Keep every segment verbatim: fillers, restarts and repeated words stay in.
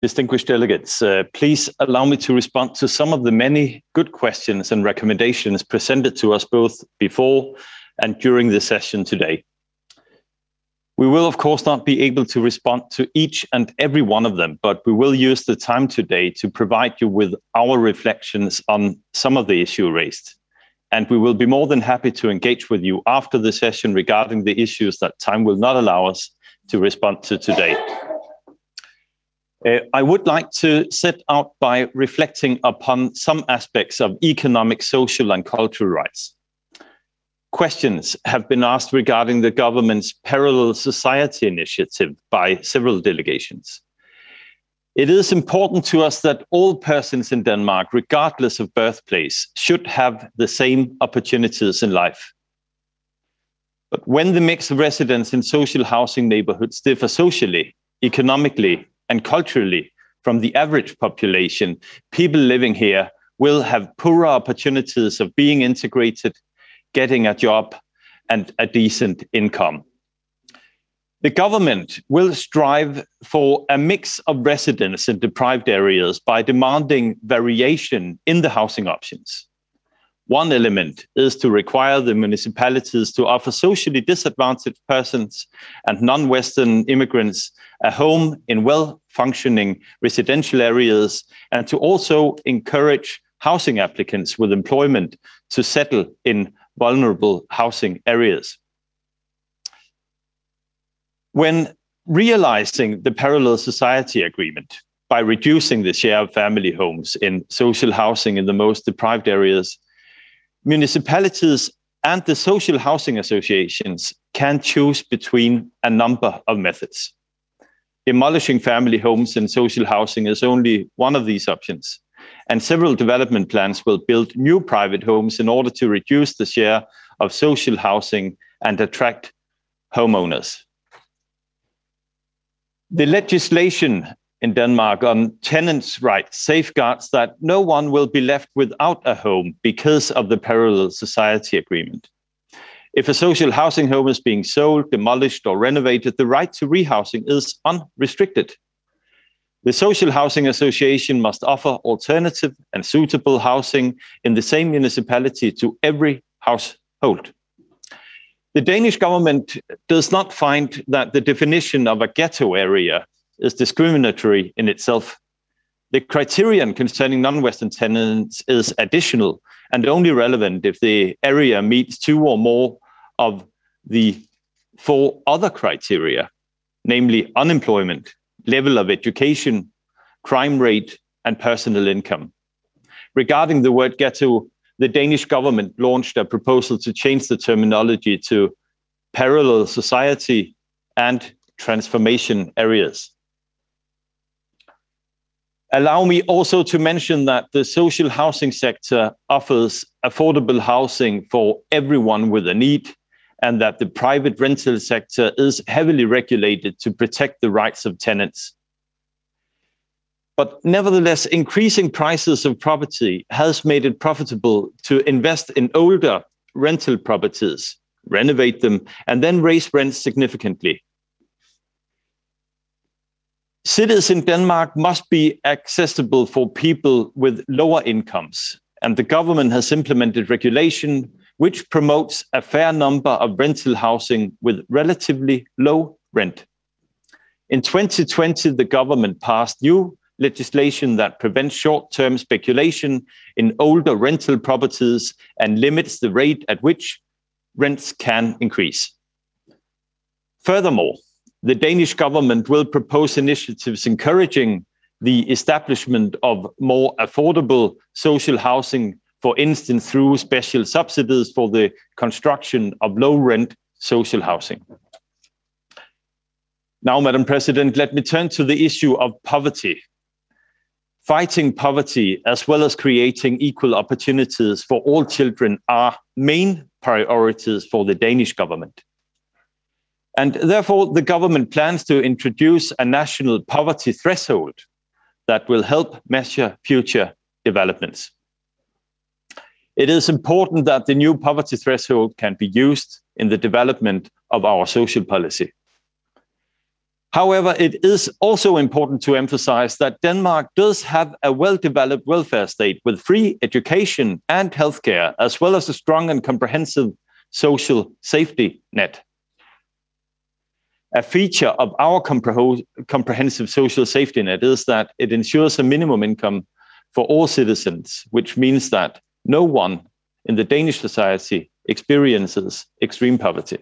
Distinguished delegates, uh, please allow me to respond to some of the many good questions and recommendations presented to us both before and during the session today. We will, of course, not be able to respond to each and every one of them, but we will use the time today to provide you with our reflections on some of the issues raised. And we will be more than happy to engage with you after the session regarding the issues that time will not allow us to respond to today. Uh, I would like to set out by reflecting upon some aspects of economic, social, and cultural rights. Questions have been asked regarding the government's Parallel Society initiative by several delegations. It is important to us that all persons in Denmark, regardless of birthplace, should have the same opportunities in life. But when the mix of residents in social housing neighborhoods differ socially, economically, and culturally from the average population, people living here will have poorer opportunities of being integrated, getting a job, and a decent income. The government will strive for a mix of residents in deprived areas by demanding variation in the housing options. One element is to require the municipalities to offer socially disadvantaged persons and non-Western immigrants a home in well-functioning residential areas, and to also encourage housing applicants with employment to settle in vulnerable housing areas. When realizing the Parallel Society Agreement by reducing the share of family homes in social housing in the most deprived areas, municipalities and the social housing associations can choose between a number of methods. Demolishing family homes in social housing is only one of these options, and several development plans will build new private homes in order to reduce the share of social housing and attract homeowners. The legislation in Denmark on tenants' rights safeguards that no one will be left without a home because of the Parallel Society Agreement. If a social housing home is being sold, demolished, or renovated, the right to rehousing is unrestricted. The Social Housing Association must offer alternative and suitable housing in the same municipality to every household. The Danish government does not find that the definition of a ghetto area is discriminatory in itself. The criterion concerning non-Western tenants is additional and only relevant if the area meets two or more of the four other criteria, namely unemployment, level of education, crime rate, and personal income. Regarding the word ghetto, the Danish government launched a proposal to change the terminology to parallel society and transformation areas. Allow me also to mention that the social housing sector offers affordable housing for everyone with a need, and that the private rental sector is heavily regulated to protect the rights of tenants. But nevertheless, increasing prices of property has made it profitable to invest in older rental properties, renovate them, and then raise rents significantly. Cities in Denmark must be accessible for people with lower incomes, and the government has implemented regulation which promotes a fair number of rental housing with relatively low rent. In twenty twenty, the government passed new legislation that prevents short-term speculation in older rental properties and limits the rate at which rents can increase. Furthermore, the Danish government will propose initiatives encouraging the establishment of more affordable social housing, for instance, through special subsidies for the construction of low-rent social housing. Now, Madam President, let me turn to the issue of poverty. Fighting poverty, as well as creating equal opportunities for all children, are main priorities for the Danish government. And therefore, the government plans to introduce a national poverty threshold that will help measure future developments. It is important that the new poverty threshold can be used in the development of our social policy. However, it is also important to emphasize that Denmark does have a well-developed welfare state with free education and healthcare, as well as a strong and comprehensive social safety net. A feature of our compre- comprehensive social safety net is that it ensures a minimum income for all citizens, which means that no one in the Danish society experiences extreme poverty.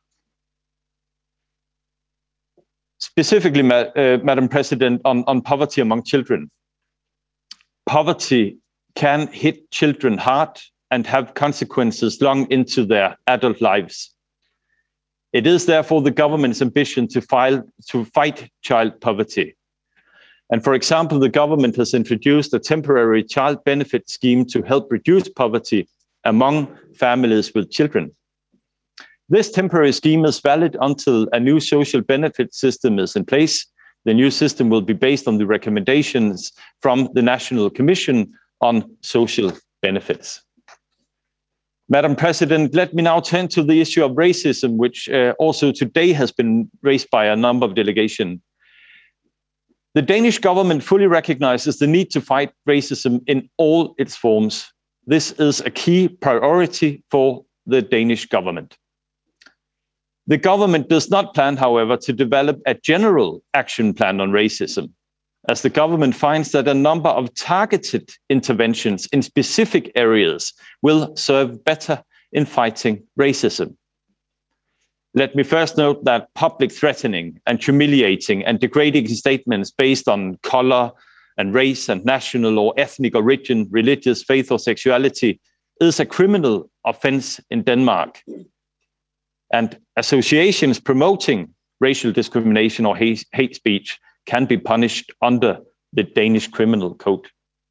Specifically, uh, Madam President, on, on poverty among children. Poverty can hit children hard and have consequences long into their adult lives. It is therefore the government's ambition to, file, to fight child poverty. And for example, the government has introduced a temporary child benefit scheme to help reduce poverty among families with children. This temporary scheme is valid until a new social benefit system is in place. The new system will be based on the recommendations from the National Commission on Social Benefits. Madam President, let me now turn to the issue of racism, which uh, also today has been raised by a number of delegations. The Danish government fully recognizes the need to fight racism in all its forms. This is a key priority for the Danish government. The government does not plan, however, to develop a general action plan on racism, as the government finds that a number of targeted interventions in specific areas will serve better in fighting racism. Let me first note that public threatening and humiliating and degrading statements based on color and race and national or ethnic origin, religious faith or sexuality is a criminal offense in Denmark. And associations promoting racial discrimination or hate, hate speech can be punished under the Danish Criminal Code.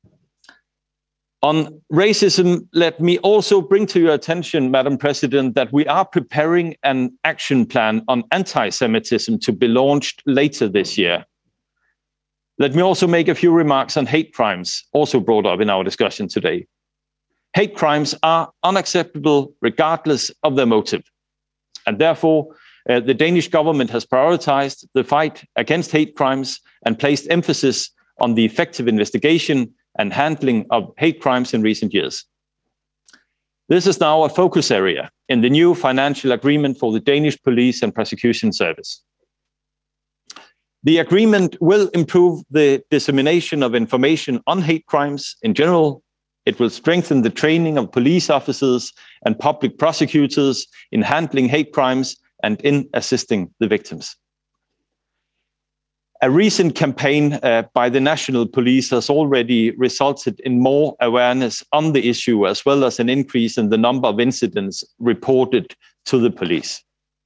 On racism, let me also bring to your attention, Madam President, that we are preparing an action plan on anti-Semitism to be launched later this year. Let me also make a few remarks on hate crimes, also brought up in our discussion today. Hate crimes are unacceptable regardless of their motive. And therefore, uh, the Danish government has prioritized the fight against hate crimes and placed emphasis on the effective investigation and handling of hate crimes in recent years. This is now a focus area in the new financial agreement for the Danish Police and Prosecution Service. The agreement will improve the dissemination of information on hate crimes in general. It will strengthen the training of police officers and public prosecutors in handling hate crimes and in assisting the victims. A recent campaign uh, by the National Police has already resulted in more awareness on the issue, as well as an increase in the number of incidents reported to the police.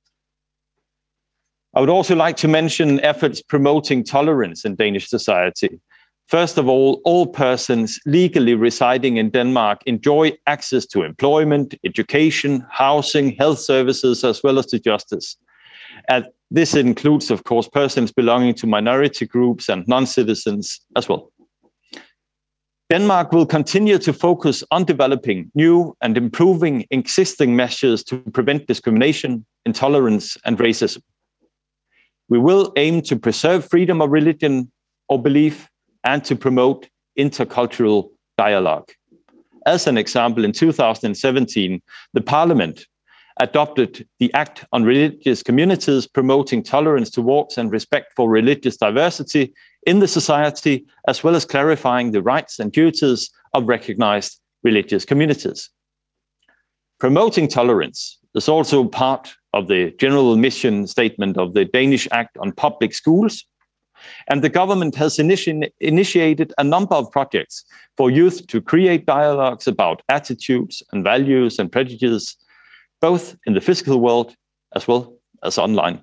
I would also like to mention efforts promoting tolerance in Danish society. First of all, all persons legally residing in Denmark enjoy access to employment, education, housing, health services, as well as to justice. And this includes, of course, persons belonging to minority groups and non-citizens as well. Denmark will continue to focus on developing new and improving existing measures to prevent discrimination, intolerance, and racism. We will aim to preserve freedom of religion or belief and to promote intercultural dialogue. As an example, in two thousand seventeen, the Parliament adopted the Act on Religious Communities, promoting tolerance towards and respect for religious diversity in the society, as well as clarifying the rights and duties of recognized religious communities. Promoting tolerance is also part of the general mission statement of the Danish Act on Public Schools. And the government has initi- initiated a number of projects for youth to create dialogues about attitudes and values and prejudices, both in the physical world as well as online.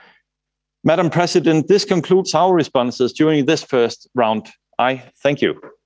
Madam President, this concludes our responses during this first round. I thank you.